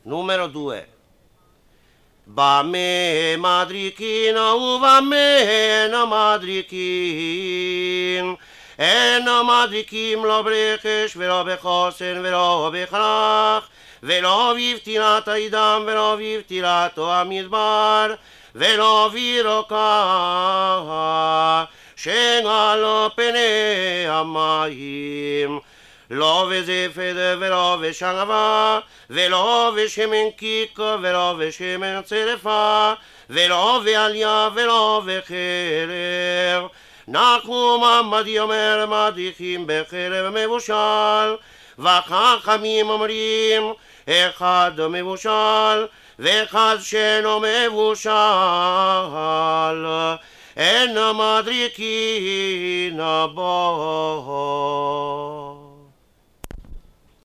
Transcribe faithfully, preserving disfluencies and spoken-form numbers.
Numero due. במה מדריקין ובמה אינו מדריקין אינו מדריקים לא ברכש ולא בחוסן ולא בכרך ולא בבטילת העידם ולא בבטילתו המדבר ולא בירוקה שנעלו פני המים לא בזפת ולא בשנבה ולא בשמן קיקו ולא בשמן צרפה ולא בעליה ולא בחרב נחום עמדי אומר מדריכים בחרב מבושל וחכמים אומרים אחד מבושל ואחד שאינו מבושל אין מדריקין בו